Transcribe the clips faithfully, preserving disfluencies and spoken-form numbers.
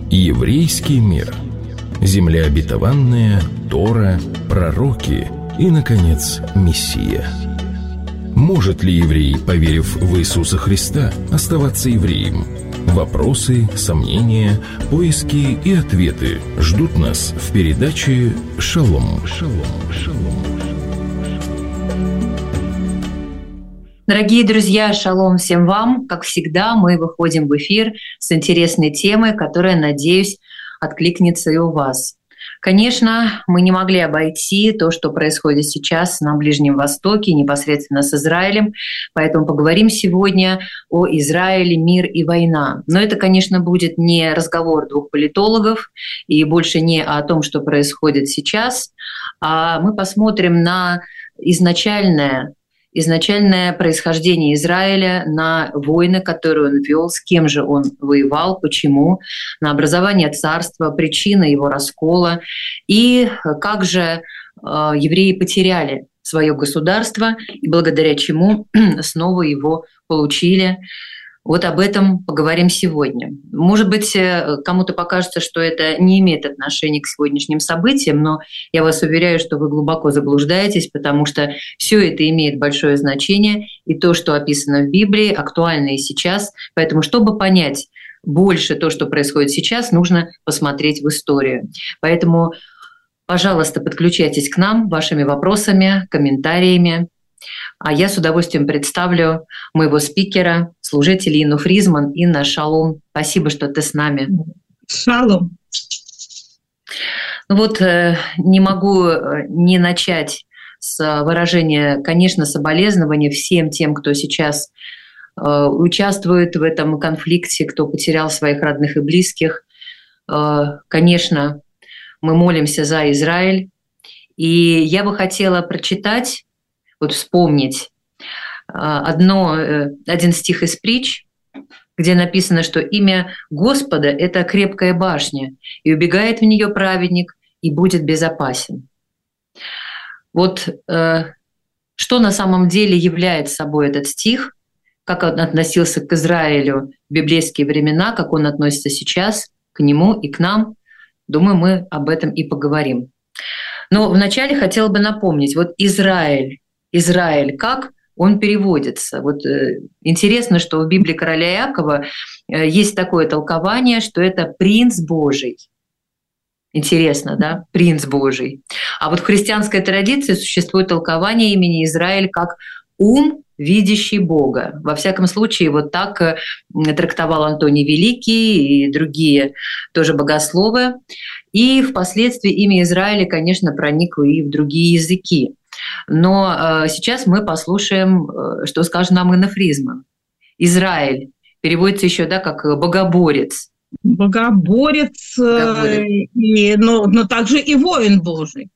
Еврейский мир. Земля обетованная, Тора, пророки и, наконец, Мессия. Может ли еврей, поверив в Иисуса Христа, оставаться евреем? Вопросы, сомнения, поиски и ответы ждут нас в передаче «Шалом». Шалом, шалом. Дорогие друзья, шалом всем вам. Как всегда, мы выходим в эфир с интересной темой, которая, надеюсь, откликнется и у вас. Конечно, мы не могли обойти то, что происходит сейчас на Ближнем Востоке, непосредственно с Израилем, поэтому поговорим сегодня о Израиле, мир и война. Но это, конечно, будет не разговор двух политологов и больше не о том, что происходит сейчас, а мы посмотрим на изначальное изначальное происхождение Израиля, на войны, которые он вел, с кем же он воевал, почему, на образование царства, причины его раскола, и как же э, евреи потеряли свое государство, и благодаря чему снова его получили. Вот об этом поговорим сегодня. Может быть, кому-то покажется, что это не имеет отношения к сегодняшним событиям, но я вас уверяю, что вы глубоко заблуждаетесь, потому что все это имеет большое значение, и то, что описано в Библии, актуально и сейчас. Поэтому, чтобы понять больше то, что происходит сейчас, нужно посмотреть в историю. Поэтому, пожалуйста, подключайтесь к нам вашими вопросами, комментариями. А я с удовольствием представлю моего спикера, служителя Инну Фризман. Инна, шалом. Спасибо, что ты с нами. Шалом. Ну вот не могу не начать с выражения, конечно, соболезнования всем тем, кто сейчас участвует в этом конфликте, кто потерял своих родных и близких. Конечно, мы молимся за Израиль. И я бы хотела прочитать, вот вспомнить одно, один стих из притч, где написано, что имя Господа – это крепкая башня, и убегает в нее праведник, и будет безопасен. Вот э, что на самом деле является собой этот стих, как он относился к Израилю в библейские времена, как он относится сейчас к нему и к нам, думаю, мы об этом и поговорим. Но вначале хотела бы напомнить, вот Израиль, Израиль, как он переводится? Вот э, интересно, что в Библии короля Иакова э, есть такое толкование, что это принц Божий. Интересно, да? Принц Божий. А вот в христианской традиции существует толкование имени Израиль как ум, видящий Бога. Во всяком случае, вот так э, трактовал Антоний Великий и другие тоже богословы. И впоследствии имя Израиля, конечно, проникло и в другие языки. Но э, сейчас мы послушаем, э, что скажет нам Инна Фризман. Израиль переводится еще, да, как богоборец. Богоборец, э, и, но, но также и воин Божий.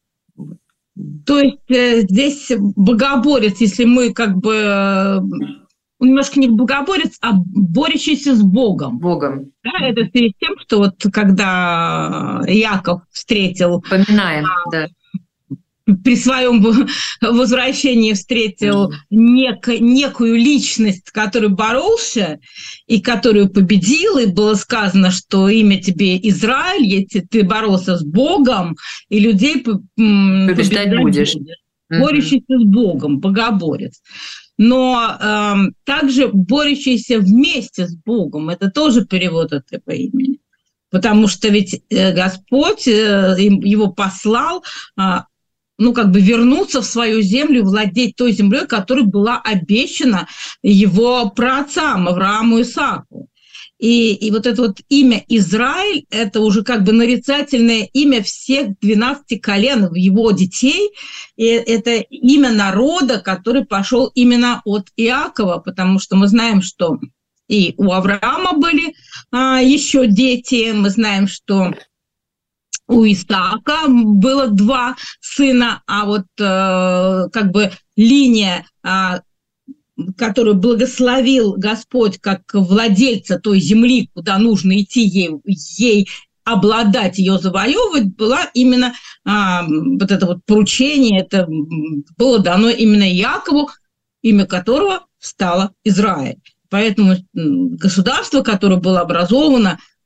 То есть э, здесь богоборец, если мы как бы э, немножко не богоборец, а борющийся с Богом. Богом. Да, это в связи с тем, что вот когда Иаков встретил... Поминаем, а, да. При своем возвращении встретил нек, некую личность, который боролся и которую победил, и было сказано, что имя тебе Израиль, если ты боролся с Богом, и людей побеждать будешь. Борющийся mm-hmm. с Богом, богоборец. Но э, также борющийся вместе с Богом, это тоже перевод этого имени. Потому что ведь Господь э, его послал, э, ну, как бы вернуться в свою землю, владеть той землей, которая была обещана его праотцам Аврааму и Исааку. И, и вот это вот имя Израиль, это уже как бы нарицательное имя всех двенадцати колен его детей. И это имя народа, который пошел именно от Иакова, потому что мы знаем, что и у Авраама были а, еще дети, мы знаем, что у Исаака было два сына, а вот э, как бы линия, э, которую благословил Господь как владельца той земли, куда нужно идти ей, ей обладать, ее завоевывать, была именно э, вот это вот поручение, это было дано именно Иакову, имя которого стало Израиль. Поэтому государство, которое было образовано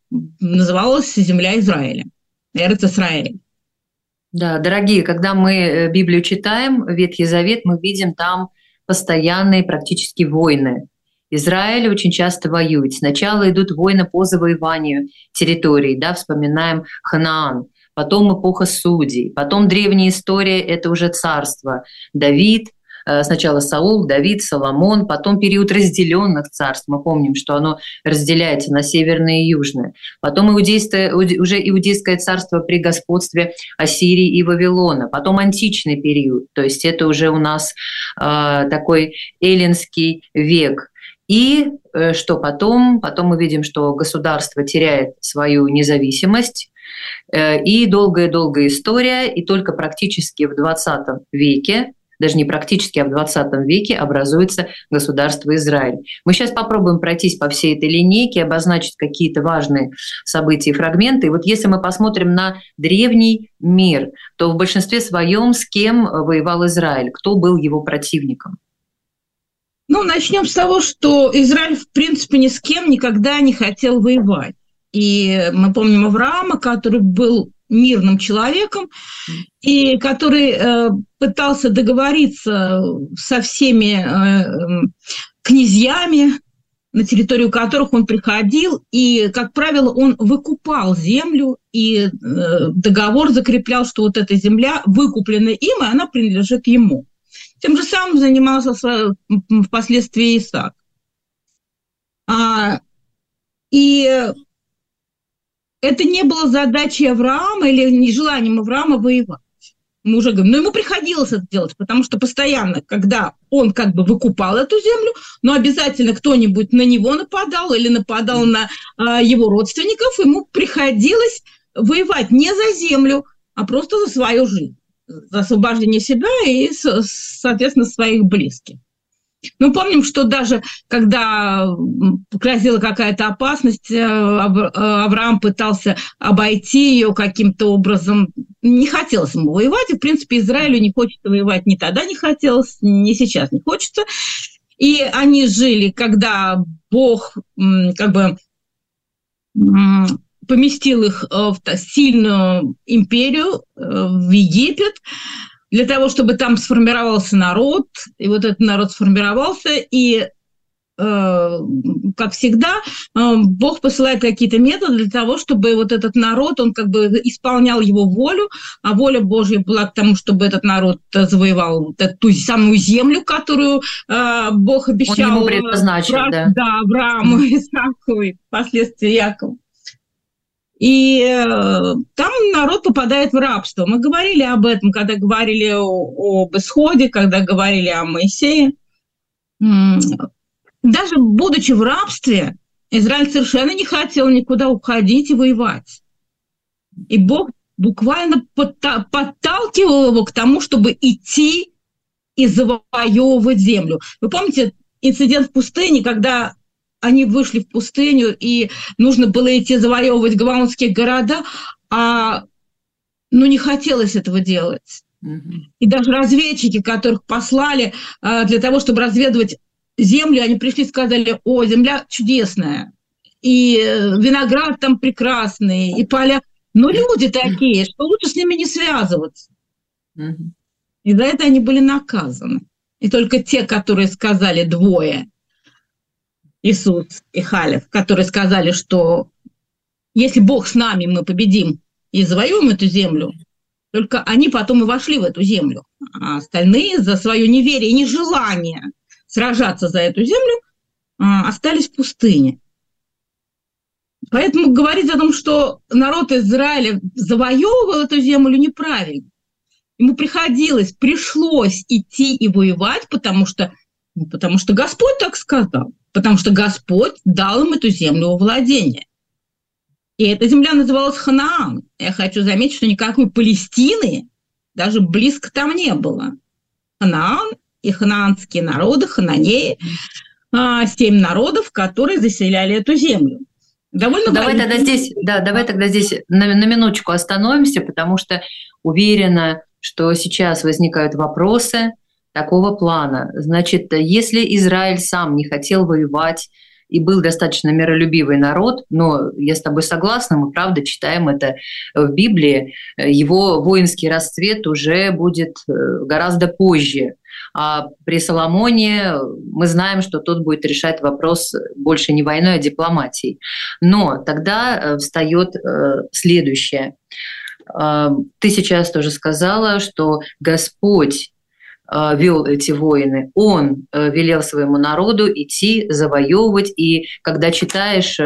называлась земля Израиля, Эрец Исраэль. Да, дорогие, когда мы Библию читаем, Ветхий Завет, мы видим там постоянные практически войны. Израиль очень часто воюет. Сначала идут войны по завоеванию территорий, да, вспоминаем Ханаан, потом эпоха судей, потом древняя история – это уже царство. Давид, сначала Саул, Давид, Соломон, потом период разделенных царств. Мы помним, что оно разделяется на северное и южное. Потом иудейское, уже иудейское царство при господстве Ассирии и Вавилона. Потом античный период, то есть это уже у нас э, такой эллинский век. И э, что потом? Потом мы видим, что государство теряет свою независимость, э, и долгая-долгая история, и только практически в двадцатом веке, даже не практически, а в двадцатом веке образуется государство Израиль. Мы сейчас попробуем пройтись по всей этой линейке, обозначить какие-то важные события и фрагменты. И вот если мы посмотрим на древний мир, то в большинстве своем с кем воевал Израиль? Кто был его противником? Ну, начнем с того, что Израиль, в принципе, ни с кем никогда не хотел воевать. И мы помним Авраама, который был мирным человеком, и который э, пытался договориться со всеми э, князьями, на территорию которых он приходил, и, как правило, он выкупал землю, и э, договор закреплял, что вот эта земля выкуплена им, и она принадлежит ему. Тем же самым занимался впоследствии Исаак. А, и это не было задачей Авраама или нежеланием Авраама воевать. Мы уже говорим, но ему приходилось это делать, потому что постоянно, когда он как бы выкупал эту землю, но обязательно кто-нибудь на него нападал или нападал на а, его родственников, ему приходилось воевать не за землю, а просто за свою жизнь, за освобождение себя и, соответственно, своих близких. Мы помним, что даже когда грозила какая-то опасность, Авраам пытался обойти ее каким-то образом. Не хотелось ему воевать, и, в принципе, Израилю не хочется воевать ни тогда не хотелось, ни сейчас не хочется. И они жили, когда Бог как бы поместил их в сильную империю, в Египет, для того, чтобы там сформировался народ, и вот этот народ сформировался, и, э, как всегда, э, Бог посылает какие-то методы для того, чтобы вот этот народ, он как бы исполнял его волю, а воля Божья была к тому, чтобы этот народ завоевал вот эту самую землю, которую э, Бог обещал. Он ему предназначил, брат, да. Да, Аврааму, Исааку и впоследствии Якову. И э, там народ попадает в рабство. Мы говорили об этом, когда говорили о, об исходе, когда говорили о Моисее. Даже будучи в рабстве, Израиль совершенно не хотел никуда уходить и воевать. И Бог буквально подта- подталкивал его к тому, чтобы идти и завоевывать землю. Вы помните инцидент в пустыне, когда они вышли в пустыню, и нужно было идти завоевывать гаваонские города, а ну, не хотелось этого делать. Mm-hmm. И даже разведчики, которых послали а, для того, чтобы разведывать землю, они пришли и сказали: о, земля чудесная, и виноград там прекрасный, и поля. Но люди такие, что лучше с ними не связываться. Mm-hmm. И за это они были наказаны. И только те, которые сказали, двое, Иисус и Халев, которые сказали, что если Бог с нами, мы победим и завоюем эту землю, только они потом и вошли в эту землю. А остальные за свое неверие и нежелание сражаться за эту землю остались в пустыне. Поэтому говорить о том, что народ Израиля завоевывал эту землю, неправильно. Ему приходилось, пришлось идти и воевать, потому что, потому что Господь так сказал. Потому что Господь дал им эту землю во владение. И эта земля называлась Ханаан. Я хочу заметить, что никакой Палестины даже близко там не было. Ханаан и ханаанские народы, хананеи, семь народов, которые заселяли эту землю. Довольно давай тогда здесь, да, давай тогда здесь на, на минуточку остановимся, потому что уверена, что сейчас возникают вопросы такого плана. Значит, если Израиль сам не хотел воевать и был достаточно миролюбивый народ, но я с тобой согласна, мы правда читаем это в Библии, его воинский расцвет уже будет гораздо позже. А при Соломоне мы знаем, что тот будет решать вопрос больше не войной, а дипломатией. Но тогда встает следующее. Ты сейчас тоже сказала, что Господь вел эти войны, Он велел своему народу идти, завоевывать, и когда читаешь,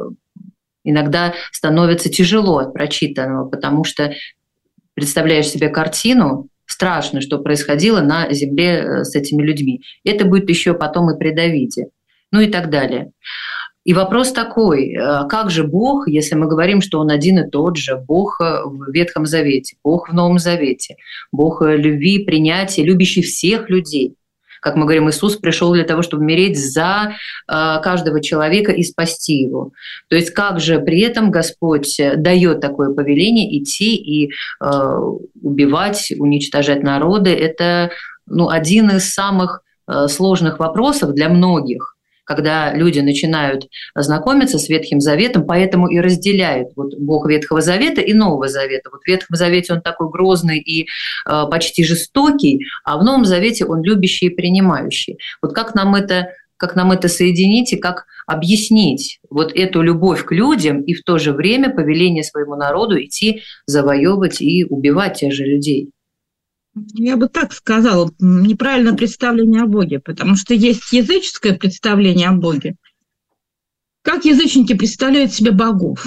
иногда становится тяжело от прочитанного, потому что представляешь себе картину, страшно, что происходило на земле с этими людьми. Это будет еще потом и при Давиде, ну и так далее. И вопрос такой, как же Бог, если мы говорим, что Он один и тот же, Бог в Ветхом Завете, Бог в Новом Завете, Бог любви, принятия, любящий всех людей. Как мы говорим, Иисус пришел для того, чтобы умереть за каждого человека и спасти его. То есть как же при этом Господь дает такое повеление идти и убивать, уничтожать народы? Это ну, один из самых сложных вопросов для многих, когда люди начинают знакомиться с Ветхим Заветом, поэтому и разделяют вот Бог Ветхого Завета и Нового Завета. Вот в Ветхом Завете Он такой грозный и э, почти жестокий, а в Новом Завете Он любящий и принимающий. Вот как нам это, как нам это соединить и как объяснить вот эту любовь к людям и в то же время повеление своему народу идти завоевывать и убивать тех же людей? Я бы так сказала, неправильное представление о Боге, потому что есть языческое представление о Боге. Как язычники представляют себе богов,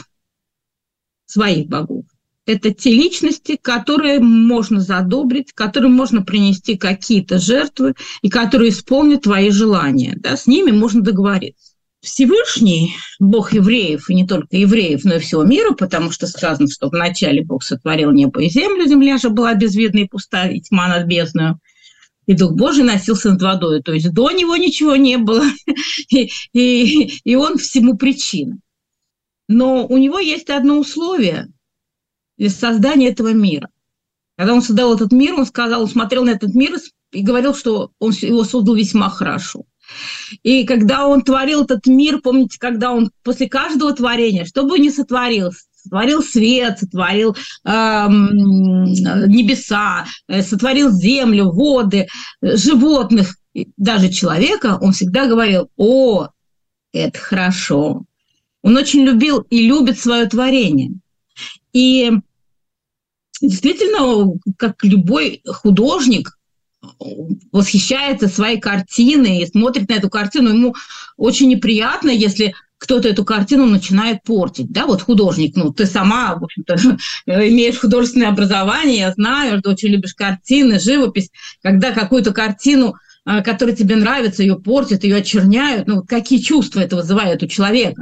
своих богов? Это те личности, которые можно задобрить, которым можно принести какие-то жертвы и которые исполнят твои желания. Да, с ними можно договориться. Всевышний, Бог евреев, и не только евреев, но и всего мира, потому что сказано, что вначале Бог сотворил небо и землю, земля же была безвидна и пуста, и тьма над бездною, и Дух Божий носился над водой, то есть до него ничего не было, и, и, и он всему причина. Но у него есть одно условие из создания этого мира. Когда он создал этот мир, он сказал, он смотрел на этот мир и говорил, что он его создал весьма хорошо. И когда он творил этот мир, помните, когда он после каждого творения, что бы ни сотворил, сотворил свет, сотворил э, небеса, сотворил землю, воды, животных, даже человека, он всегда говорил: «О, это хорошо». Он очень любил и любит свое творение. И действительно, как любой художник, восхищается своей картиной и смотрит на эту картину, ему очень неприятно, если кто-то эту картину начинает портить. Да, вот художник, ну, ты сама, в общем-то, имеешь художественное образование, я знаю, что очень любишь картины, живопись, когда какую-то картину, которая тебе нравится, ее портят, ее очерняют, ну, какие чувства это вызывает у человека?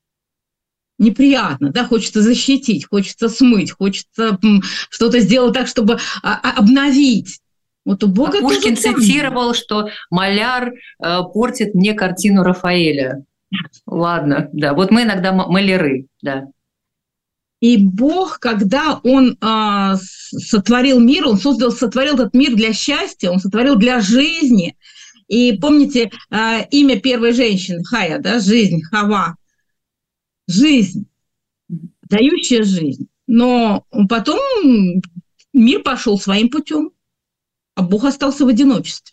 Неприятно, да, хочется защитить, хочется смыть, хочется что-то сделать так, чтобы обновить. Вот у Бога а Пушкин цитировал, что маляр э, портит мне картину Рафаэля. Ладно, да, вот мы иногда маляры, да. И Бог, когда Он э, сотворил мир, Он создал, сотворил этот мир для счастья, Он сотворил для жизни. И помните э, имя первой женщины, Хая, да, жизнь, Хава. Жизнь, дающая жизнь. Но потом мир пошел своим путем. А Бог остался в одиночестве.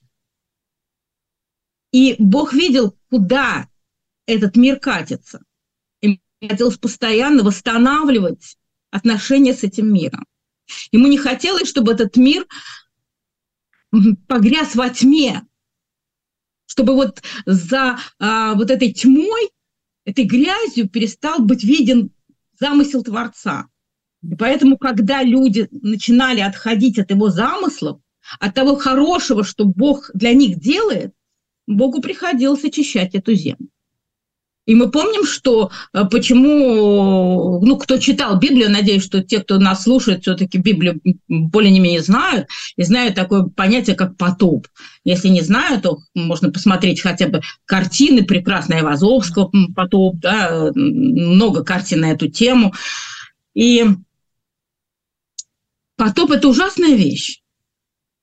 И Бог видел, куда этот мир катится. И хотелось постоянно восстанавливать отношения с этим миром. Ему не хотелось, чтобы этот мир погряз во тьме, чтобы вот за а, вот этой тьмой, этой грязью перестал быть виден замысел Творца. И поэтому, когда люди начинали отходить от его замыслов, от того хорошего, что Бог для них делает, Богу приходилось очищать эту землю. И мы помним, что почему, ну, кто читал Библию, надеюсь, что те, кто нас слушает, все-таки Библию более-менее знают, и знают такое понятие, как потоп. Если не знают, то можно посмотреть хотя бы картины прекрасные Айвазовского потоп, да, много картин на эту тему. И потоп – это ужасная вещь.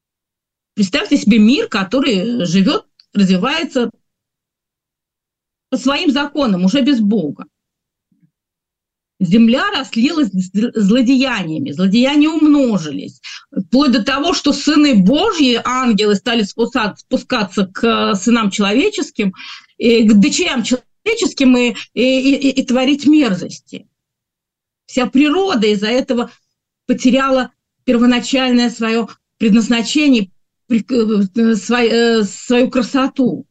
Представьте себе мир, который живет, развивается по своим законам, уже без Бога. Земля растлилась злодеяниями, злодеяния умножились, вплоть до того, что сыны Божьи, ангелы, стали спускаться к сынам человеческим, к дочерям человеческим и, и, и, и творить мерзости. Вся природа из-за этого потеряла первоначальное свое предназначение, свою, свою красоту.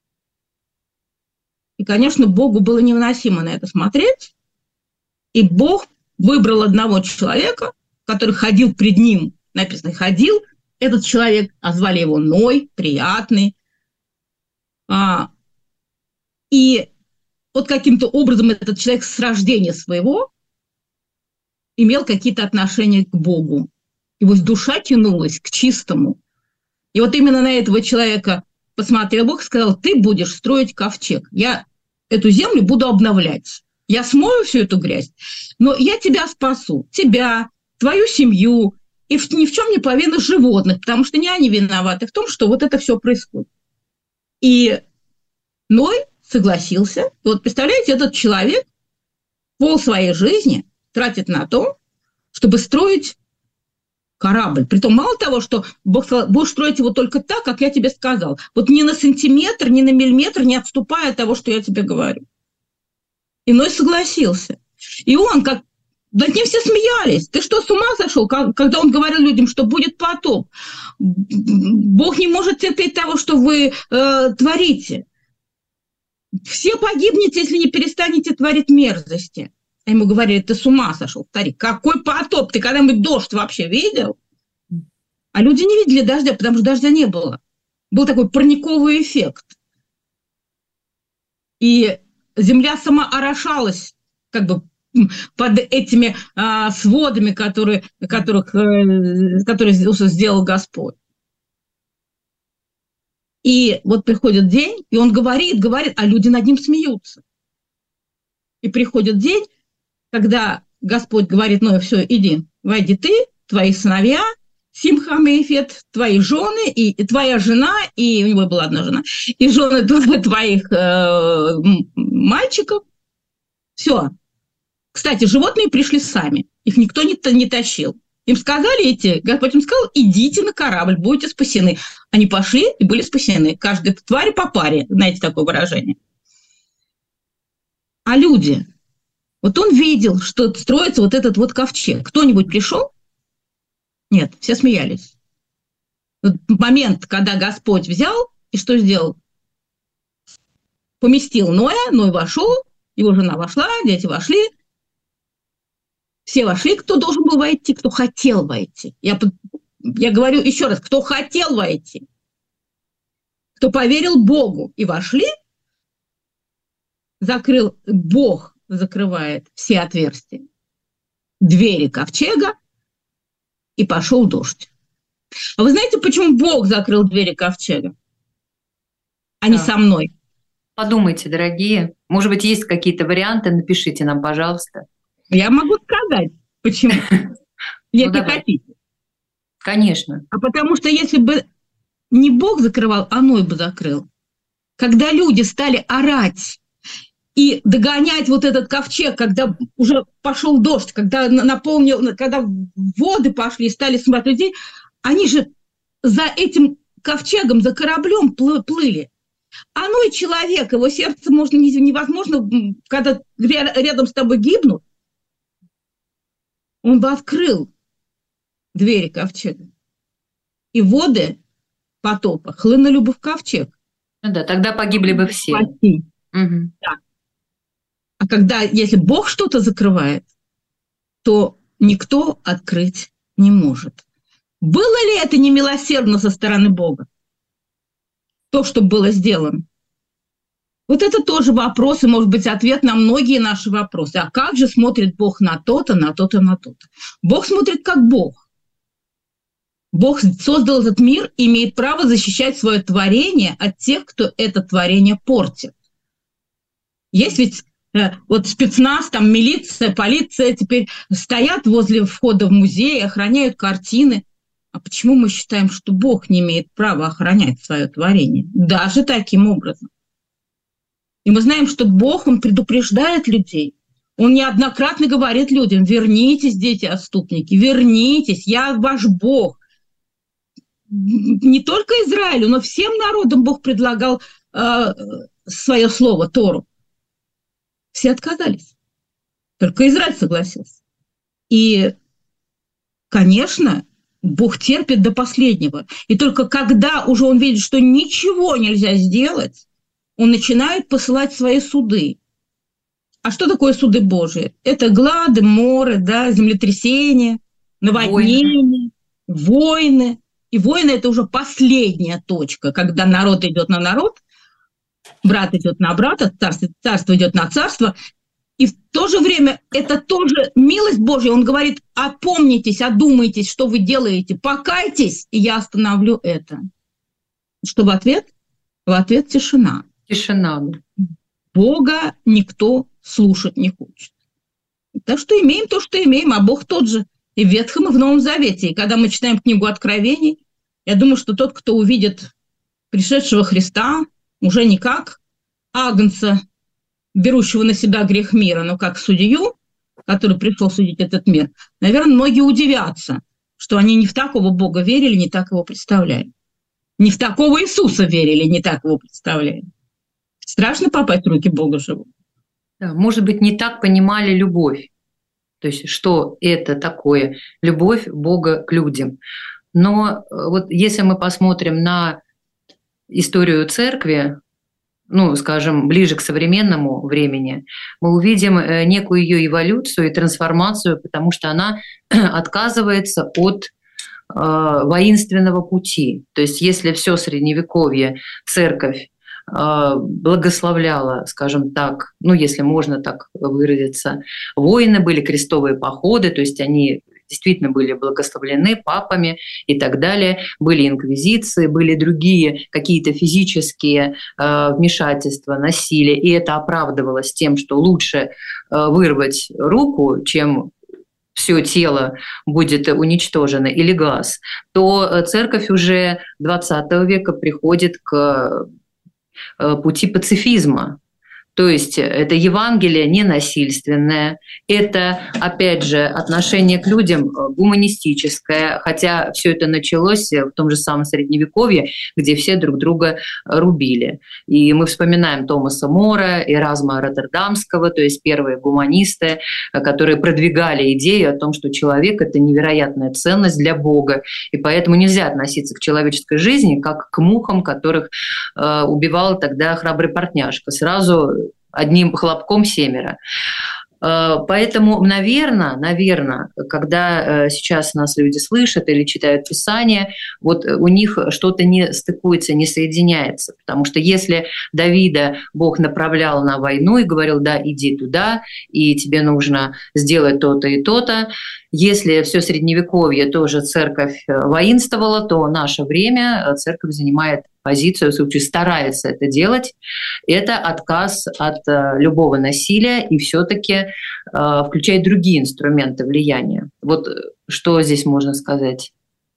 И, конечно, Богу было невыносимо на это смотреть. И Бог выбрал одного человека, который ходил пред ним, написано, ходил этот человек, а звали его Ной, приятный. А, и вот каким-то образом этот человек с рождения своего имел какие-то отношения к Богу. Его душа тянулась к чистому. И вот именно на этого человека посмотрел Бог и сказал: ты будешь строить ковчег, я эту землю буду обновлять. Я смою всю эту грязь, но я тебя спасу, тебя, твою семью, и в, ни в чем не повинных животных, потому что не они виноваты в том, что вот это все происходит. И Ной согласился. И вот представляете, этот человек пол своей жизни тратит на то, чтобы строить корабль. Притом мало того, что Бог сказал: будешь строить его только так, как я тебе сказал. Вот ни на сантиметр, ни на миллиметр не отступая от того, что я тебе говорю. И Ной согласился. И он, как над ним все смеялись. Ты что, с ума сошел? Когда он говорил людям, что будет потоп. Бог не может терпеть того, что вы э, творите. Все погибнете, если не перестанете творить мерзости. А ему говорили: ты с ума сошел, старик. Какой потоп? Ты когда-нибудь дождь вообще видел? А люди не видели дождя, потому что дождя не было. Был такой парниковый эффект. И земля сама орошалась как бы под этими а, сводами, которые, которых, э, которые сделал Господь. И вот приходит день, и он говорит, говорит, а люди над ним смеются. И приходит день, когда Господь говорит: ну, все, иди, войди ты, твои сыновья, Симхам и Ефет, твои жены, и, и твоя жена, и у него была одна жена, и жены твоих э, мальчиков. Все. Кстати, животные пришли сами, их никто не, не тащил. Им сказали эти, Господь им сказал: идите на корабль, будете спасены. Они пошли и были спасены. Каждая тварь по паре, знаете такое выражение. А люди, вот он видел, что строится вот этот вот ковчег. Кто-нибудь пришел? Нет, все смеялись. Вот момент, когда Господь взял и что сделал? Поместил Ноя, Ной вошел, его жена вошла, дети вошли. Все вошли, кто должен был войти, кто хотел войти. Я, я говорю еще раз, кто хотел войти, кто поверил Богу и вошли, закрыл, Бог закрывает все отверстия, двери ковчега, и пошел дождь. А вы знаете, почему Бог закрыл двери ковчега, а не да. со мной? Подумайте, дорогие. Может быть, есть какие-то варианты? Напишите нам, пожалуйста. Я могу сказать, почему. Если хотите. Конечно. А потому что если бы не Бог закрывал, а Ной бы закрыл. Когда люди стали орать и догонять вот этот ковчег, когда уже пошел дождь, когда наполнил, когда воды пошли и стали смывать людей, они же за этим ковчегом, за кораблем плыли. А Ной человек, его сердце можно, невозможно, когда рядом с тобой гибнут, он бы открыл двери ковчега. И воды потопа хлынули бы в ковчег. Ну да, тогда погибли бы все. Угу. Да. А когда, если Бог что-то закрывает, то никто открыть не может. Было ли это немилосердно со стороны Бога? То, что было сделано? Вот это тоже вопрос, и, может быть, ответ на многие наши вопросы. А как же смотрит Бог на то-то, на то-то, на то-то? Бог смотрит как Бог. Бог создал этот мир и имеет право защищать свое творение от тех, кто это творение портит. Есть ведь э, вот спецназ, там милиция, полиция теперь стоят возле входа в музей, охраняют картины. А почему мы считаем, что Бог не имеет права охранять свое творение? Даже таким образом. И мы знаем, что Бог, Он предупреждает людей. Он неоднократно говорит людям: вернитесь, дети отступники, вернитесь, я ваш Бог. Не только Израилю, но всем народам Бог предлагал э, свое слово, Тору. Все отказались. Только Израиль согласился. И, конечно, Бог терпит до последнего. И только когда уже он видит, что ничего нельзя сделать, он начинает посылать свои суды. А что такое суды Божьи? Это глады, моры, да, землетрясения, наводнения, войны. войны. И войны – это уже последняя точка, когда народ идет на народ, брат идет на брата, царство, царство идет на царство. И в то же время это тоже милость Божья. Он говорит: опомнитесь, одумайтесь, что вы делаете, покайтесь, и я остановлю это. Что в ответ? В ответ тишина. Тишина. Бога никто слушать не хочет. Так что имеем то, что имеем, а Бог тот же и в Ветхом, и в Новом Завете. И когда мы читаем книгу Откровений, я думаю, что тот, кто увидит пришедшего Христа, уже не как агнца, берущего на себя грех мира, но как судью, который пришел судить этот мир, наверное, многие удивятся, что они не в такого Бога верили, не так его представляли. Не в такого Иисуса верили, не так его представляли. Страшно попасть в руки Бога живого. Да, может быть, не так понимали любовь. То есть, что это такое любовь Бога к людям. Но вот если мы посмотрим на историю церкви, ну, скажем, ближе к современному времени, мы увидим некую ее эволюцию и трансформацию, потому что она отказывается от э, воинственного пути. То есть если все средневековье церковь благословляла, скажем так, ну, если можно так выразиться, войны, были крестовые походы, то есть они действительно были благословлены папами и так далее, были инквизиции, были другие какие-то физические э, вмешательства, насилие, и это оправдывалось тем, что лучше э, вырвать руку, чем все тело будет уничтожено, или глаз, то церковь уже двадцатого века приходит к пути пацифизма. То есть это Евангелие ненасильственное, это, опять же, отношение к людям гуманистическое, хотя все это началось в том же самом Средневековье, где все друг друга рубили. И мы вспоминаем Томаса Мора, Эразма Роттердамского, то есть первые гуманисты, которые продвигали идею о том, что человек – это невероятная ценность для Бога, и поэтому нельзя относиться к человеческой жизни как к мухам, которых э, убивал тогда храбрый портняжка. Сразу одним хлопком семеро. Поэтому, наверное, наверное, когда сейчас нас люди слышат или читают Писание, вот у них что-то не стыкуется, не соединяется. Потому что если Давида Бог направлял на войну и говорил: да, иди туда, и тебе нужно сделать то-то и то-то, если все Средневековье тоже церковь воинствовала, то в наше время церковь занимает позицию, в случае старается это делать, это отказ от любого насилия и все-таки э, включает другие инструменты влияния. Вот что здесь можно сказать?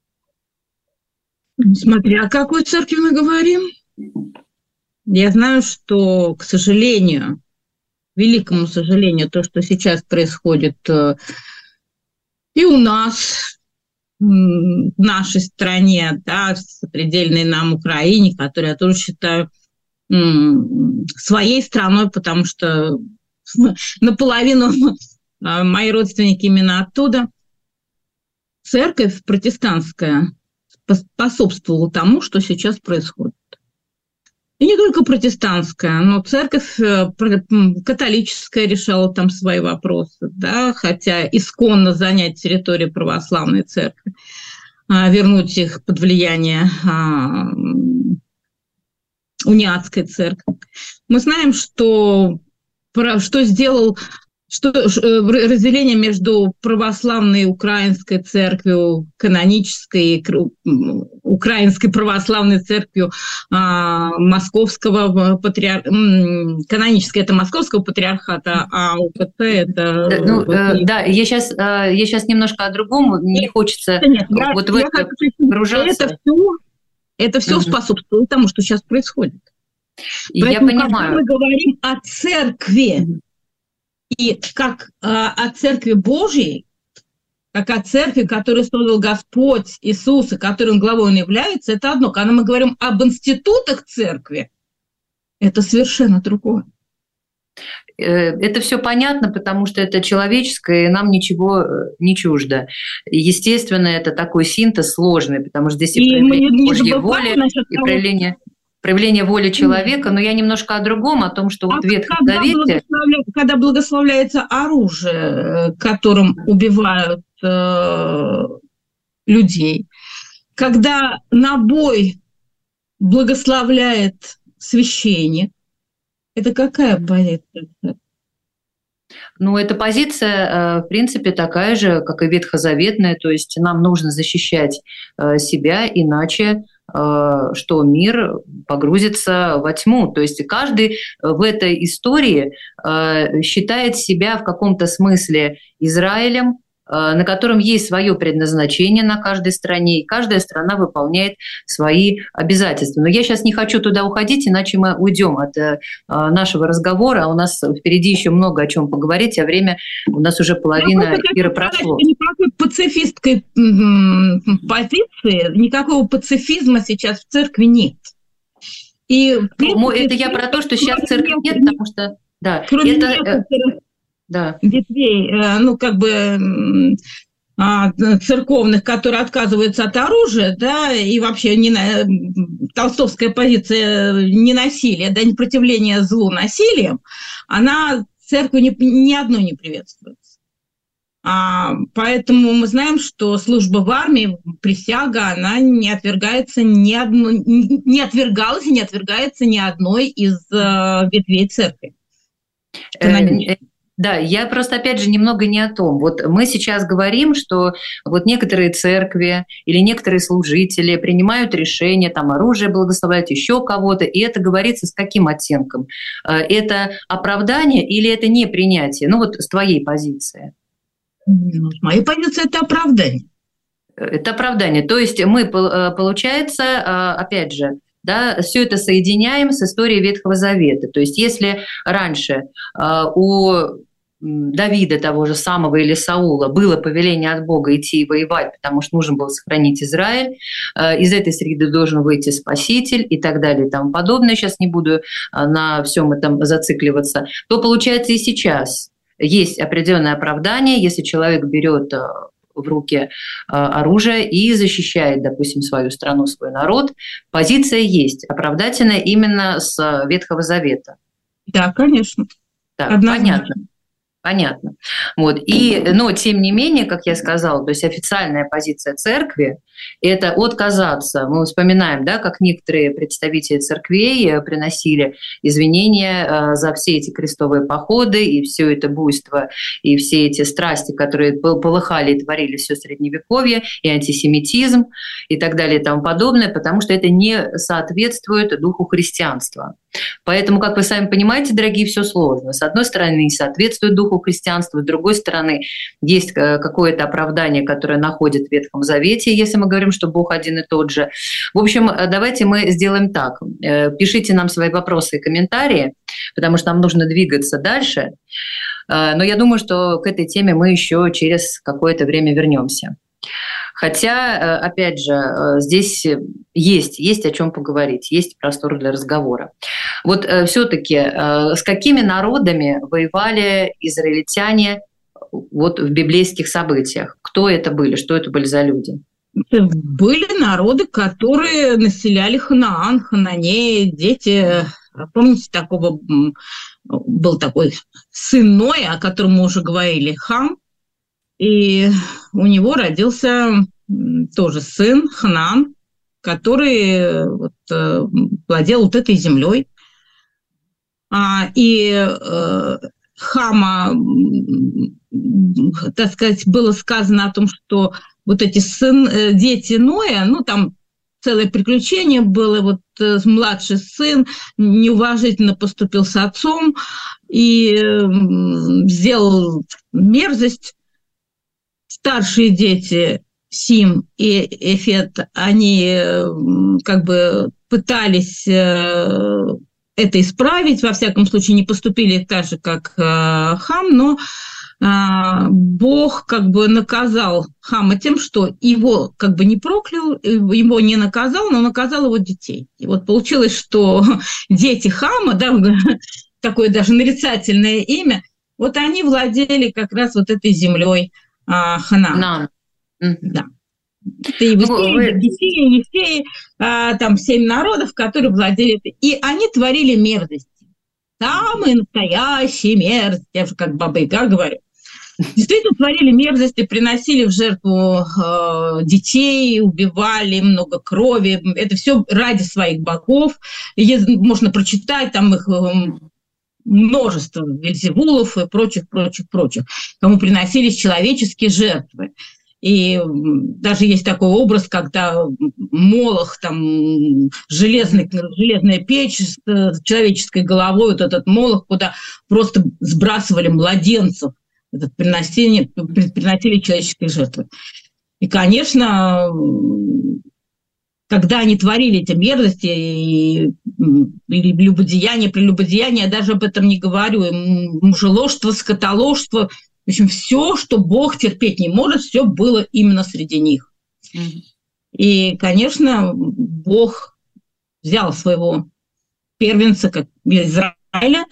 Смотря о какой церкви мы говорим. Я знаю, что, к сожалению, великому сожалению, то, что сейчас происходит и у нас, в нашей стране, да, в сопредельной нам Украине, которую я тоже считаю своей страной, потому что наполовину мои родственники именно оттуда. Церковь протестантская способствовала тому, что сейчас происходит. И не только протестантская, но церковь католическая решала там свои вопросы, да, хотя исконно занять территорию православной церкви, вернуть их под влияние униатской церкви. Мы знаем, что, что сделал что разделение между православной и украинской церковью, канонической и украинской православной церковью московского патриархата, канонической это московского патриархата, а УПЦ это... Ну, да, я сейчас, я сейчас немножко о другом, не хочется нет, вот я, в я это погружаться. Это все, это все mm-hmm. способствует тому, что сейчас происходит. Я понимаю. Когда мы говорим о церкви, и как э, о церкви Божьей, как о церкви, которую создал Господь Иисус, и которым главой Он является, это одно. Когда мы говорим об институтах церкви, это совершенно другое. Это все понятно, потому что это человеческое, и нам ничего не чуждо. Естественно, это такой синтез сложный, потому что здесь и, и проявление Божьей воли, и проявление, проявление воли человека, но я немножко о другом, о том, что а вот в Ветхом Завете... Благословля... Когда благословляется оружие, которым убивают э, людей, когда на бой благословляет священник, это какая позиция? Ну, эта позиция, в принципе, такая же, как и ветхозаветная, то есть нам нужно защищать себя, иначе что мир погрузится во тьму. То есть каждый в этой истории считает себя в каком-то смысле Израилем, на котором есть свое предназначение на каждой стране, и каждая страна выполняет свои обязательства. Но я сейчас не хочу туда уходить, иначе мы уйдем от нашего разговора. У нас впереди еще много о чем поговорить, а время у нас уже половина эфира прошло. Никакой пацифистской позиции, никакого пацифизма сейчас в церкви нет. И, принципе, это я про то, что сейчас церкви нет, потому что... Да, это... Да. ветвей, ну, как бы церковных, которые отказываются от оружия, да, и вообще не на, толстовская позиция ненасилия, да, непротивления злу насилием, она церкви ни, ни одной не приветствуется. А, поэтому мы знаем, что служба в армии, присяга, она не отвергается ни одной, не отвергалась и не отвергается ни одной из uh, ветвей церкви. Да, я просто, опять же, немного не о том. Вот мы сейчас говорим, что вот некоторые церкви или некоторые служители принимают решение, там, оружие благословлять, еще кого-то, и это говорится с каким оттенком? Это оправдание или это не принятие? Ну вот с твоей позиции. С моей позиции это оправдание. Это оправдание. То есть мы, получается, опять же, да, все это соединяем с историей Ветхого Завета. То есть если раньше э, у Давида того же самого или Саула было повеление от Бога идти и воевать, потому что нужно было сохранить Израиль, э, из этой среды должен выйти Спаситель и так далее и тому подобное, сейчас не буду на всем этом зацикливаться, то получается и сейчас есть определенное оправдание, если человек берет в руки оружие и защищает, допустим, свою страну, свой народ. Позиция есть, оправдательная именно с Ветхого Завета. Да, конечно. Да, понятно. Понятно. Вот. И, но, тем не менее, как я сказала, то есть официальная позиция церкви – это отказаться. Мы вспоминаем, да, как некоторые представители церквей приносили извинения за все эти крестовые походы и все это буйство, и все эти страсти, которые полыхали и творили все Средневековье, и антисемитизм, и так далее и тому подобное, потому что это не соответствует духу христианства. Поэтому, как вы сами понимаете, дорогие, все сложно. С одной стороны, не соответствует духу христианства, с другой стороны, есть какое-то оправдание, которое находит в Ветхом Завете, если мы говорим, что Бог один и тот же. В общем, давайте мы сделаем так. Пишите нам свои вопросы и комментарии, потому что нам нужно двигаться дальше. Но я думаю, что к этой теме мы еще через какое-то время вернемся. Хотя, опять же, здесь есть, есть о чем поговорить, есть простор для разговора. Вот все-таки с какими народами воевали израильтяне вот в библейских событиях? Кто это были? Что это были за люди? Были народы, которые населяли Ханаан, хананеи, дети. Помните, такого был такой сын Ноя, о котором мы уже говорили, Хам. И у него родился тоже сын Ханаан, который вот, владел вот этой землей. И Хама, так сказать, было сказано о том, что вот эти сын, дети Ноя, ну там целое приключение было, вот младший сын неуважительно поступил с отцом и сделал мерзость. Старшие дети, Сим и Эфет, они как бы пытались это исправить, во всяком случае, не поступили так же, как э, Хам, но э, Бог как бы наказал Хама тем, что его как бы не проклял, его не наказал, но наказал его детей. И вот получилось, что дети Хама, да, такое даже нарицательное имя, вот они владели как раз вот этой землей э, Ханаана. Да. Это Евсеи, Гесеи, Ефеи, а, там семь народов, которые владели этой. И они творили мерзости. Самые настоящие мерзости, я же как Баба-Яга говорю. Действительно творили мерзости, приносили в жертву э, детей, убивали, много крови. Это все ради своих богов. Можно прочитать там их э, множество Вельзевулов и прочих, прочих, прочих, кому приносились человеческие жертвы. И даже есть такой образ, когда Молох, там, железный, железная печь с человеческой головой, вот этот Молох, куда просто сбрасывали младенцев, этот, приносили, приносили человеческие жертвы. И, конечно, когда они творили эти мерзости, и, и любодеяние, прелюбодеяние, я даже об этом не говорю, мужеложство, скотоложство, в общем, все, что Бог терпеть не может, все было именно среди них. Mm-hmm. И, конечно, Бог взял своего первенца, как Израиля,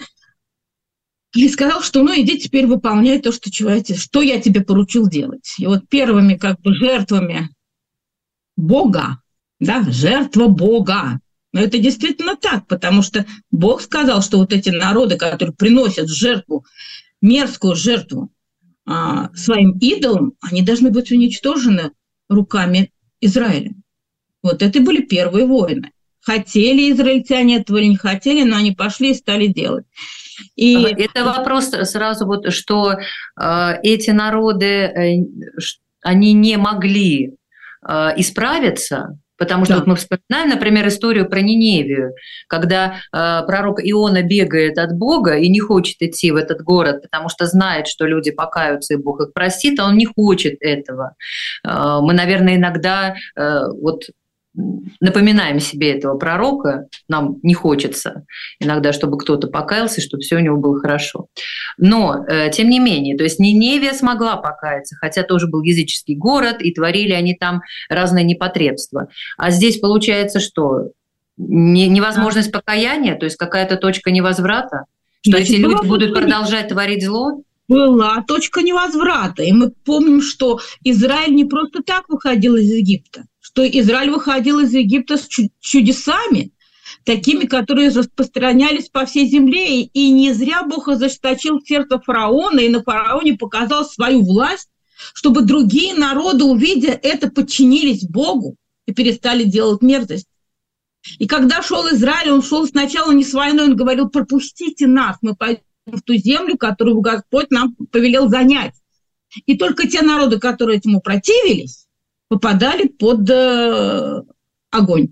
и сказал, что ну иди теперь выполняй то, что, что я тебе поручил делать. И вот первыми как бы жертвами Бога, да, жертва Бога. Но это действительно так, потому что Бог сказал, что вот эти народы, которые приносят жертву, мерзкую жертву, своим идолам, они должны быть уничтожены руками Израиля. Вот это были первые войны. Хотели израильтяне этого или не хотели, но они пошли и стали делать. И... Это вопрос сразу, вот, что э, эти народы, э, они не могли э, исправиться, потому что да. вот мы вспоминаем, например, историю про Ниневию, когда э, пророк Иона бегает от Бога и не хочет идти в этот город, потому что знает, что люди покаются, и Бог их простит, а он не хочет этого. Э, мы, наверное, иногда э, вот напоминаем себе этого пророка, нам не хочется иногда, чтобы кто-то покаялся, чтобы все у него было хорошо. Но, э, тем не менее, то есть Ниневия смогла покаяться, хотя тоже был языческий город, и творили они там разные непотребства. А здесь получается, что не, невозможность покаяния, то есть какая-то точка невозврата, что Значит, эти люди будут продолжать творить зло? Была точка невозврата. И мы помним, что Израиль не просто так выходил из Египта, что Израиль выходил из Египта с чудесами, такими, которые распространялись по всей земле. И не зря Бог ожесточил сердце фараона, и на фараоне показал свою власть, чтобы другие народы, увидя это, подчинились Богу и перестали делать мерзость. И когда шел Израиль, он шел сначала не с войной, он говорил: пропустите нас, мы пойдем в ту землю, которую Господь нам повелел занять. И только те народы, которые этому противились, попадали под э, огонь.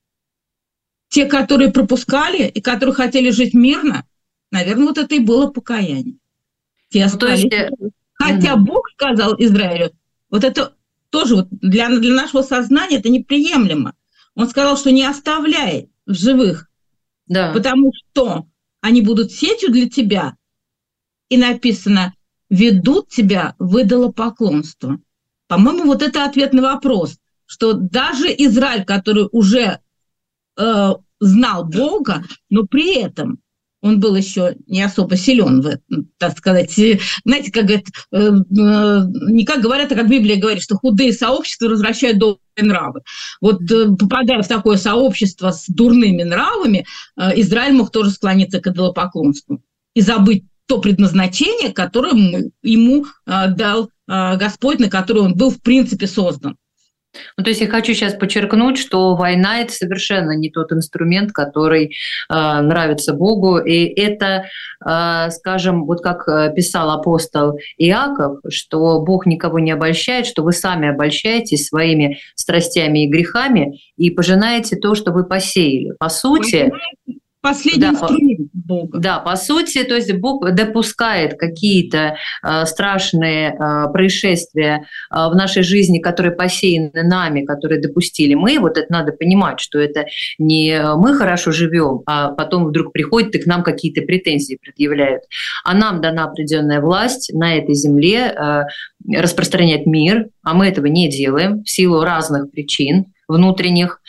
Те, которые пропускали и которые хотели жить мирно, наверное, вот это и было покаяние. Те остались. Ну, есть... Хотя mm-hmm. Бог сказал Израилю, вот это тоже вот для, для нашего сознания это неприемлемо. Он сказал, что не оставляй в живых, да. потому что они будут сетью для тебя. И написано: ведут тебя в идолопоклонство. По-моему, вот это ответ на вопрос, что даже Израиль, который уже э, знал Бога, но при этом он был еще не особо силен в этом, так сказать. Знаете, как говорят, э, э, не как говорят, а как Библия говорит, что худые сообщества развращают добрые нравы. Вот э, попадая в такое сообщество с дурными нравами, э, Израиль мог тоже склониться к идолопоклонству и забыть то предназначение, которое ему э, дал э, Господь, на которое он был в принципе создан. Ну, то есть я хочу сейчас подчеркнуть, что война – это совершенно не тот инструмент, который э, нравится Богу. И это, э, скажем, вот как писал апостол Иаков, что Бог никого не обольщает, что вы сами обольщаетесь своими страстями и грехами и пожинаете то, что вы посеяли. По сути… Последний да, инструмент Бога. Да, по сути, то есть Бог допускает какие-то э, страшные э, происшествия э, в нашей жизни, которые посеяны нами, которые допустили мы. Вот это надо понимать, что это не мы хорошо живем, а потом вдруг приходят и к нам какие-то претензии предъявляют. А нам дана определенная власть на этой земле э, распространять мир, а мы этого не делаем в силу разных причин внутренних.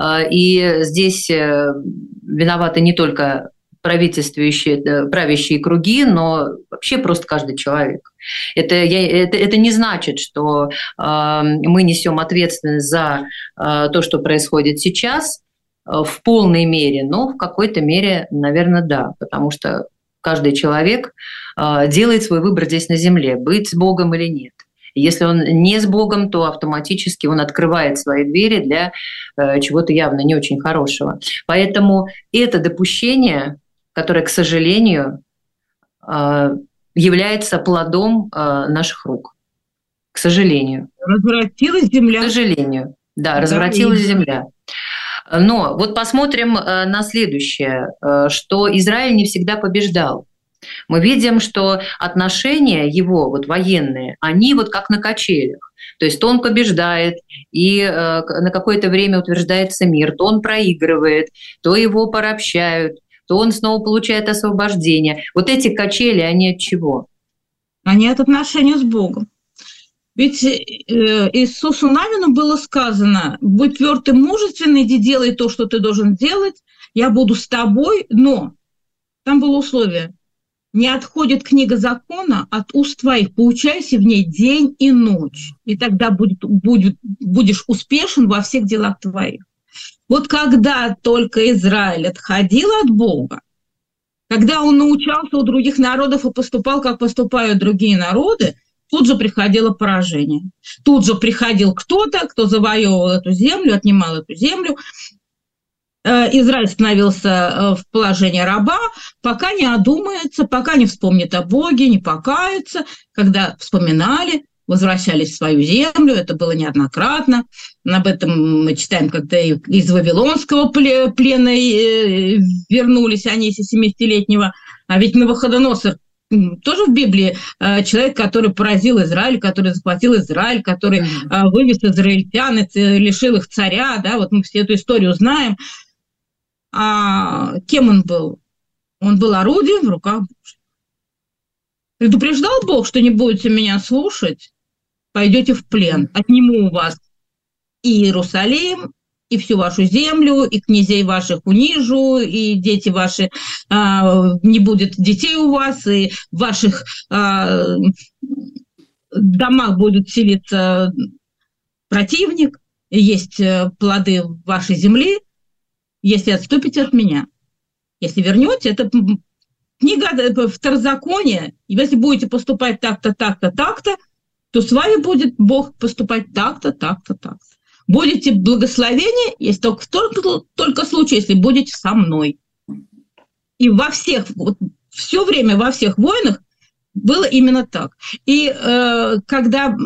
И здесь виноваты не только правительствующие, правящие круги, но вообще просто каждый человек. Это, это, это не значит, что мы несем ответственность за то, что происходит сейчас в полной мере, но в какой-то мере, наверное, да, потому что каждый человек делает свой выбор здесь на земле, быть с Богом или нет. Если он не с Богом, то автоматически он открывает свои двери для э, чего-то явно не очень хорошего. Поэтому это допущение, которое, к сожалению, э, является плодом э, наших рук. К сожалению. Развратилась земля. К сожалению. Да, развратилась земля. Но вот посмотрим э, на следующее, э, что Израиль не всегда побеждал. Мы видим, что отношения его, вот военные, они вот как на качелях. То есть то он побеждает, и э, на какое-то время утверждается мир, то он проигрывает, то его поробщают, то он снова получает освобождение. Вот эти качели, они от чего? Они от отношения с Богом. Ведь э, Иисусу Навину было сказано: будь тверд и мужественный, иди делай то, что ты должен делать, я буду с тобой, но там было условие: не отходит книга закона от уст твоих, поучайся в ней день и ночь, и тогда будет, будет, будешь успешен во всех делах твоих. Вот когда только Израиль отходил от Бога, когда он научался у других народов и поступал, как поступают другие народы, тут же приходило поражение. Тут же приходил кто-то, кто завоевывал эту землю, отнимал эту землю. Израиль становился в положении раба, пока не одумается, пока не вспомнит о Боге, не покается. Когда вспоминали, возвращались в свою землю, это было неоднократно. Об этом мы читаем, когда из Вавилонского плена вернулись они из семидесятилетнего. А ведь Навуходоносор тоже в Библии человек, который поразил Израиль, который захватил Израиль, который вывез израильтян, лишил их царя. Да, вот мы все эту историю знаем. А кем он был? Он был орудием в руках Божьих. Предупреждал Бог, что не будете меня слушать, пойдете в плен. Отниму у вас и Иерусалим, и всю вашу землю, и князей ваших унижу, и дети ваши, а, не будет детей у вас, и в ваших а, домах будет селиться противник, есть плоды вашей земли, если отступите от меня. Если вернете, это книга Второзакония, если будете поступать так-то, так-то, так-то, то с вами будет Бог поступать так-то, так-то, так-то. Будете благословение, есть только, только, только случай, если будете со мной. И во всех, вот, все время во всех войнах было именно так. И э, когда э,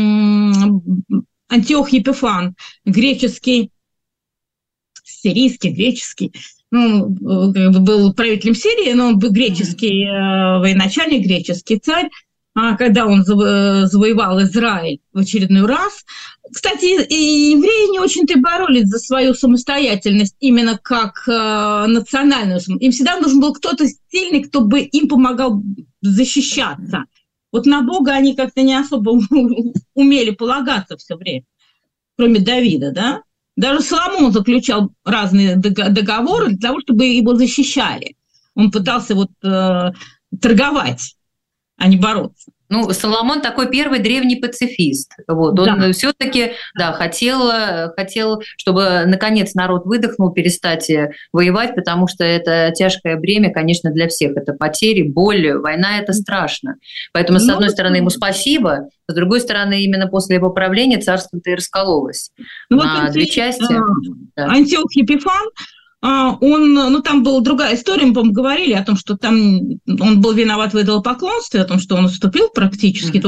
Антиох Епифан, греческий, сирийский, греческий, ну, был правителем Сирии, но он был греческий э, военачальник, греческий царь, а когда он завоевал Израиль в очередной раз. Кстати, и евреи не очень-то боролись за свою самостоятельность именно как э, национальную. Им всегда нужен был кто-то сильный, кто бы им помогал защищаться. Вот на Бога они как-то не особо умели полагаться все время, кроме Давида, да? Даже Соломон заключал разные договоры для того, чтобы его защищали. Он пытался вот э, торговать, а не бороться. Ну, Соломон такой первый древний пацифист. Вот. Он да. все-таки да, хотел, хотел, чтобы наконец народ выдохнул, перестать воевать, потому что это тяжкое бремя, конечно, для всех. Это потери, боль, война – это страшно. Поэтому, с одной стороны, ему спасибо, с другой стороны, именно после его правления царство-то и раскололось ну, на вот две части. Да. Антиох Епифан, он, ну там была другая история, мы, по-моему, говорили о том, что там он был виноват в идолопоклонстве, о том, что он уступил практически mm-hmm. только в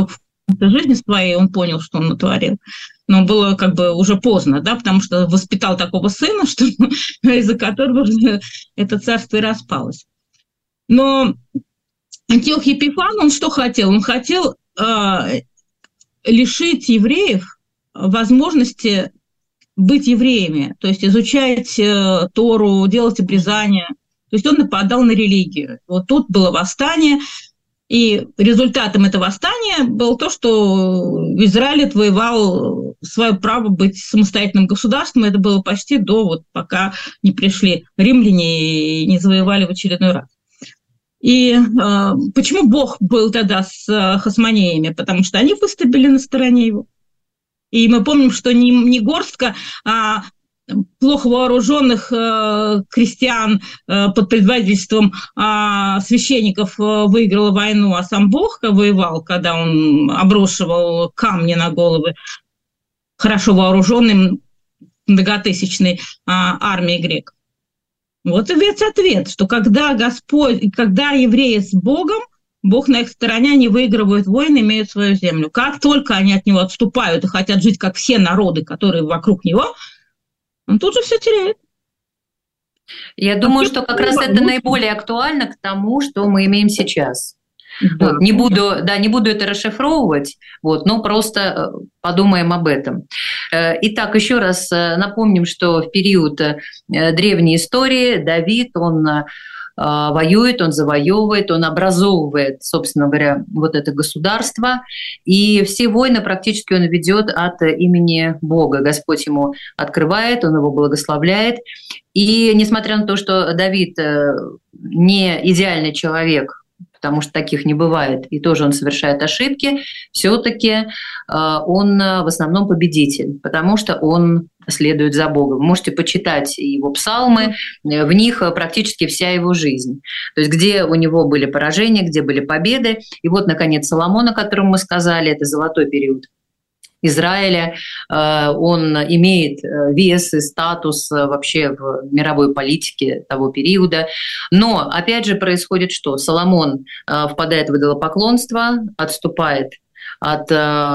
жизни своей он понял, что он натворил. Но было как бы уже поздно, да, потому что воспитал такого сына, что, из-за которого это царство и распалось. Но Антиох Епифан, он что хотел? Он хотел э, лишить евреев возможности быть евреями, то есть изучать э, Тору, делать обрезания. То есть он нападал на религию. Вот тут было восстание, и результатом этого восстания было то, что Израиль отвоевал свое право быть самостоятельным государством. Это было почти до, вот, пока не пришли римляне и не завоевали в очередной раз. И э, почему Бог был тогда с э, хасмонеями? Потому что они выступили на стороне его. И мы помним, что не, не горстка, а плохо вооруженных э, крестьян э, под предводительством э, священников э, выиграла войну, а сам Бог воевал, когда он обрушивал камни на головы хорошо вооруженным многотысячной э, армией греков. Вот и весь ответ, что когда Господь, когда евреи с Богом, Бог на их стороне, они выигрывают войны, имеют свою землю. Как только они от него отступают и хотят жить, как все народы, которые вокруг него, он тут же все теряет. Я думаю, что как раз это наиболее актуально к тому, что мы имеем сейчас. Да. Вот, не буду, да, не буду это расшифровывать, вот, но просто подумаем об этом. Итак, еще раз напомним, что в период древней истории Давид, он воюет, он завоевывает, он образовывает, собственно говоря, вот это государство. И все войны практически он ведет от имени Бога. Господь ему открывает, он его благословляет. И несмотря на то, что Давид не идеальный человек, потому что таких не бывает, и тоже он совершает ошибки, все-таки он в основном победитель, потому что он следует за Богом. Вы можете почитать его псалмы, в них практически вся его жизнь. То есть где у него были поражения, где были победы. И вот, наконец, Соломон, о котором мы сказали, это золотой период Израиля, он имеет вес и статус вообще в мировой политике того периода. Но, опять же, происходит что? Соломон впадает в идолопоклонство, отступает от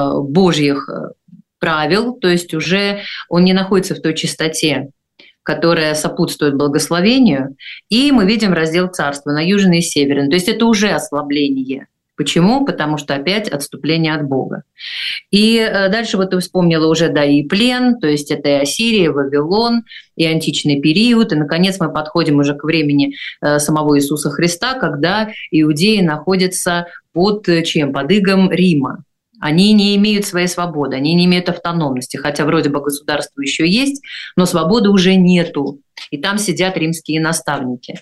божьих правил, то есть уже он не находится в той чистоте, которая сопутствует благословению. И мы видим раздел царства на южный и северный. То есть это уже ослабление. Почему? Потому что опять отступление от Бога. И дальше вот ты вспомнила уже, да, и плен, то есть это и Ассирия, и Вавилон, и античный период. И, наконец, мы подходим уже к времени самого Иисуса Христа, когда иудеи находятся под чем? Под игом Рима. Они не имеют своей свободы, они не имеют автономности, хотя вроде бы государство еще есть, но свободы уже нету. И там сидят римские наставники.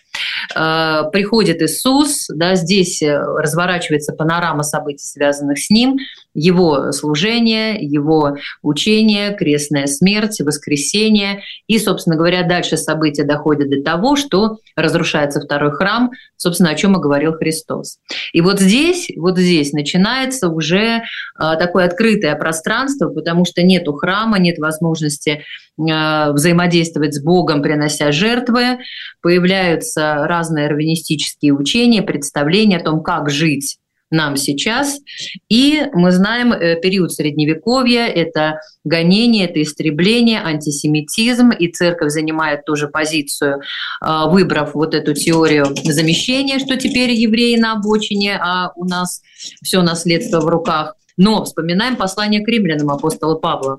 Приходит Иисус, да, здесь разворачивается панорама событий, связанных с Ним, Его служение, Его учение, крестная смерть, воскресение. И, собственно говоря, дальше события доходят до того, что разрушается второй храм, собственно, о чем и говорил Христос. И вот здесь, вот здесь начинается уже такое открытое пространство, потому что нету храма, нет возможности взаимодействовать с Богом, принося жертвы, появляются разные раввинистические учения, представления о том, как жить нам сейчас. И мы знаем период Средневековья, это гонение, это истребление, антисемитизм, и церковь занимает тоже позицию, выбрав вот эту теорию замещения, что теперь евреи на обочине, а у нас все наследство в руках. Но вспоминаем послание к римлянам апостола Павла.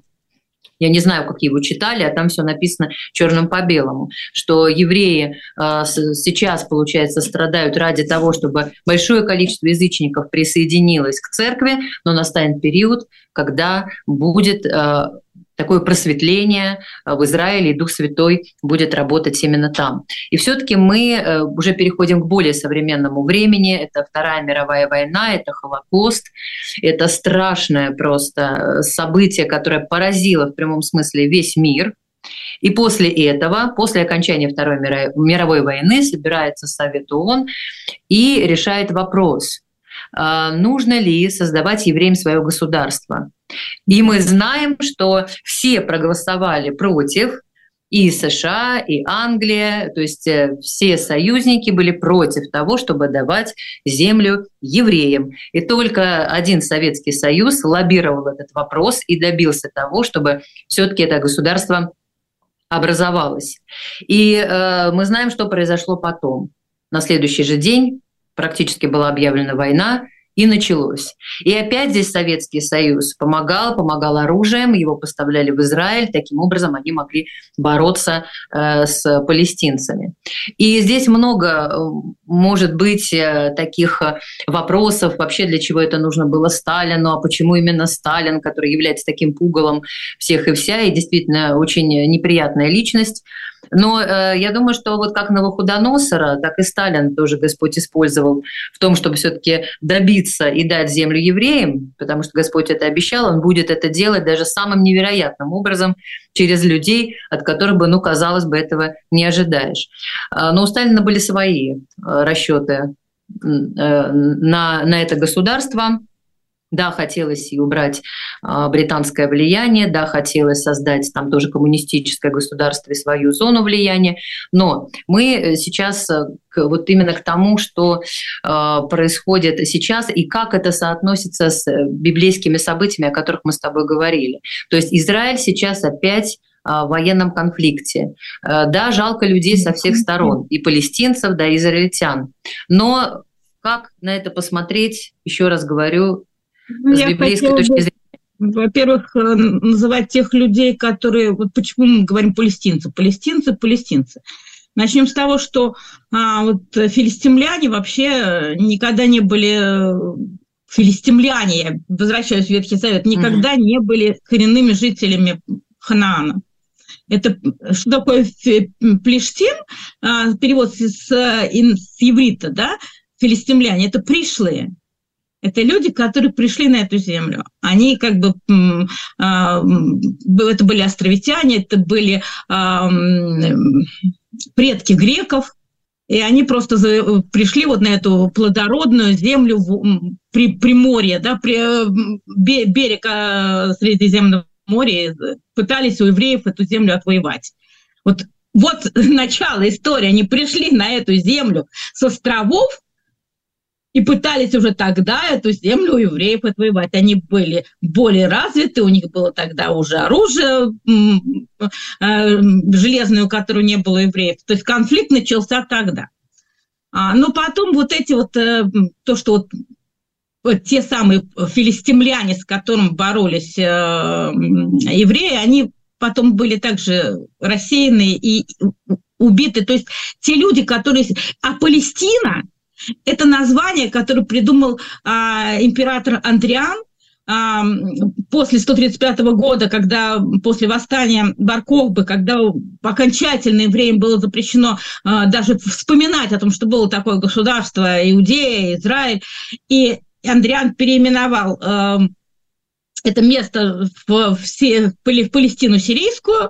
Я не знаю, как его читали, а там все написано черным по белому, что евреи э, сейчас, получается, страдают ради того, чтобы большое количество язычников присоединилось к церкви, но настанет период, когда будет э, такое просветление в Израиле, и Дух Святой будет работать именно там. И все-таки мы уже переходим к более современному времени. Это Вторая мировая война, это Холокост, это страшное просто событие, которое поразило в прямом смысле весь мир. И после этого, после окончания Второй мировой войны, собирается Совет ООН и решает вопрос, нужно ли создавать евреям свое государство. И мы знаем, что все проголосовали против, И США, и Англия, то есть все союзники были против того, чтобы давать землю евреям. И только один Советский Союз лоббировал этот вопрос и добился того, чтобы все-таки это государство образовалось. И э, мы знаем, что произошло потом. На следующий же день практически была объявлена война, и началось. И опять здесь Советский Союз помогал, помогал оружием, его поставляли в Израиль, таким образом они могли бороться э, с палестинцами. И здесь много, может быть, таких вопросов, вообще для чего это нужно было Сталину, а почему именно Сталин, который является таким пугалом всех и вся, и действительно очень неприятная личность. Но э, я думаю, что вот как Навуходоносора, так и Сталин тоже Господь использовал в том, чтобы все-таки добиться и дать землю евреям, потому что Господь это обещал, Он будет это делать даже самым невероятным образом через людей, от которых бы, ну, казалось бы, этого не ожидаешь. Но у Сталина были свои расчеты на, на это государство. Да, хотелось и убрать э, британское влияние, да, хотелось создать там тоже коммунистическое государство и свою зону влияния, но мы сейчас к, вот именно к тому, что э, происходит сейчас и как это соотносится с библейскими событиями, о которых мы с тобой говорили. То есть Израиль сейчас опять в военном конфликте. Да, жалко людей со всех сторон, и палестинцев, да, и израильтян. Но как на это посмотреть, еще раз говорю, с Я библейской точки бы, зрения? Во-первых, называть тех людей, которые... Вот почему мы говорим палестинцы? Палестинцы, палестинцы. Начнем с того, что а, вот филистимляне вообще никогда не были... Филистимляне, я возвращаюсь в Ветхий Завет, никогда угу. не были коренными жителями Ханаана. Это что такое плештим? А, перевод с, с иврита, да? Филистимляне – это пришлые. Это люди, которые пришли на эту землю. Они как бы, это были островитяне, это были предки греков, и они просто пришли вот на эту плодородную землю при Приморье, да, при берега Средиземного моря, пытались у евреев эту землю отвоевать. Вот, вот начало истории. Они пришли на эту землю с островов, и пытались уже тогда эту землю у евреев отвоевать. Они были более развиты, у них было тогда уже оружие железное, у которого не было евреев. То есть конфликт начался тогда. Но потом вот эти вот, то, что вот, вот те самые филистимляне, с которыми боролись евреи, они потом были также рассеяны и убиты. То есть те люди, которые... А Палестина... Это название, которое придумал а, император Андриан а, после сто тридцать пятого года, когда после восстания Бар-Кохбы, когда окончательно евреям было запрещено а, даже вспоминать о том, что было такое государство Иудея, Израиль, и Андриан переименовал а, это место в, в, в Палестину сирийскую,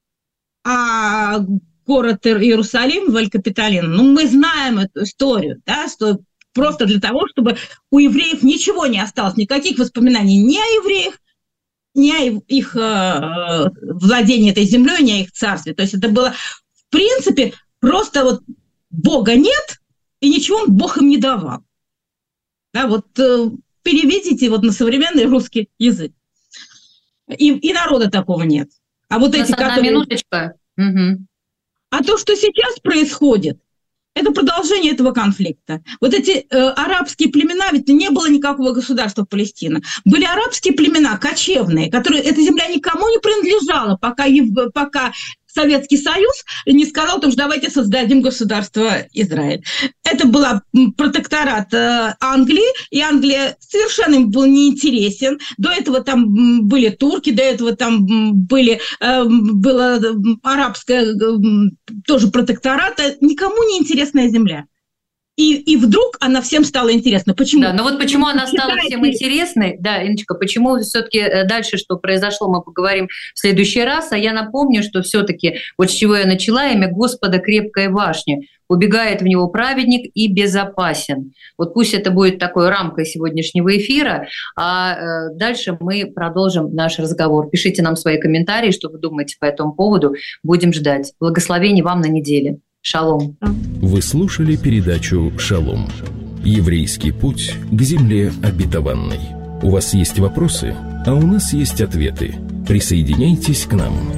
а город Иерусалим, Валь-Капитолин. Ну, мы знаем эту историю, да, что просто для того, чтобы у евреев ничего не осталось, никаких воспоминаний ни о евреях, ни о их э, владении этой землей, ни о их царстве. То есть это было, в принципе, просто вот Бога нет, и ничего Бог им не давал. Да, вот э, переведите вот на современный русский язык. И, и народа такого нет. А вот эти, одна которые... минуточка. Угу. А то, что сейчас происходит, это продолжение этого конфликта. Вот эти э, арабские племена, ведь не было никакого государства Палестина. Были арабские племена, кочевные, которые, эта земля никому не принадлежала, пока, пока Советский Союз не сказал, что давайте создадим государство Израиль. Это был протекторат э, Англии, и Англия совершенно им был неинтересен. До этого там были турки, до этого там были, э, было арабское э, тоже протекторат. Никому не интересная земля. и, и вдруг она всем стала интересна. Почему? Да, но вот почему она стала всем интересной, да, Инночка, почему все-таки дальше, что произошло, мы поговорим в следующий раз, а я напомню, что все-таки, вот с чего я начала, имя Господа крепкая башня, убегает в него праведник и безопасен. Вот пусть это будет такой рамкой сегодняшнего эфира, а дальше мы продолжим наш разговор. Пишите нам свои комментарии, что вы думаете по этому поводу, будем ждать. Благословений вам на неделе. Шалом. Вы слушали передачу «Шалом». Еврейский путь к земле обетованной. У вас есть вопросы, а у нас есть ответы. Присоединяйтесь к нам.